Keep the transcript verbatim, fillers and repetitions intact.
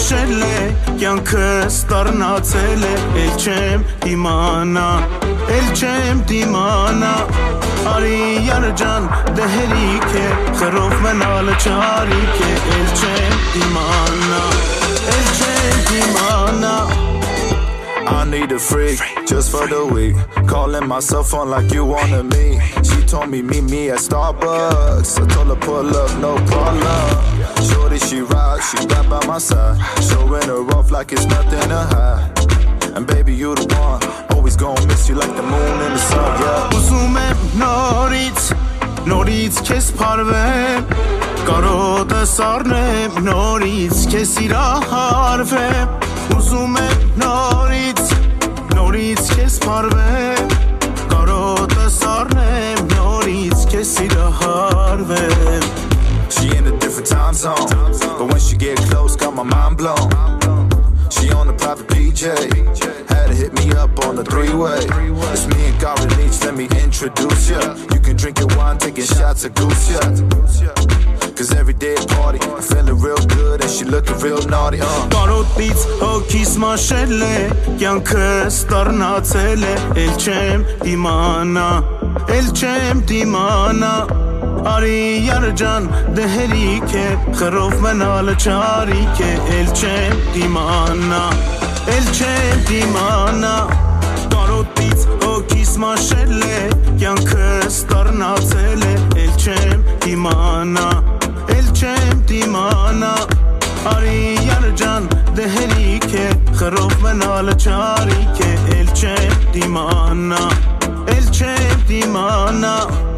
մաշել է, կյանքս դառնացել է, էլ չեմ դիմանա, էլ չեմ դիմանա, արի յարջան դե հերիք է, խռով մնալը չարիք է, էլ չեմ դիմանա, էլ չեմ դիմանա. I need a freak, just for the week. Calling myself on like you wanted me. She told me meet me at Starbucks. I told her pull up, no problem. Shorty she rocks, she right by my side. Showing her off like it's nothing to hide. And baby you the one, always gonna miss you like the moon in the sun, yeah. Ուզում եմ նորից, նորից քեզ փարվեմ, կարոտս առնեմ, նորից քեզ սիրահարվեմ. Ուզում եմ նորից, նորից քեզ փարվեմ, կարոտս առնեմ, նորից քեզ սիրահարվեմ. She in a different time zone, but when she get close, got my mind blown. She on a private P J, had to hit me up on the three-way. It's me and Garvin Leach, let me introduce ya. You can drink your wine, taking shots of goose, yeah. Cause every day at party, I'm feeling real good and she looking real naughty, uh. Կարոտից հոգիս մաշել է, կյանքս դառնացել է, էլ չեմ դիմանա, էլ չեմ դիմանա, արի յարջան դե հերիք է, խռով մնալը չարիք է, էլ չեմ դիմանա, էլ չեմ դիմանա, կարոտից հոգիս մաշել է, կյանքս դառնացել է, էլ չեմ դիմանա, էլ չեմ դիմանա, արի յարջան դե հերիք է, խռով մնալը չարիք է, էլ չեմ դիմանա, էլ չեմ դիմանա.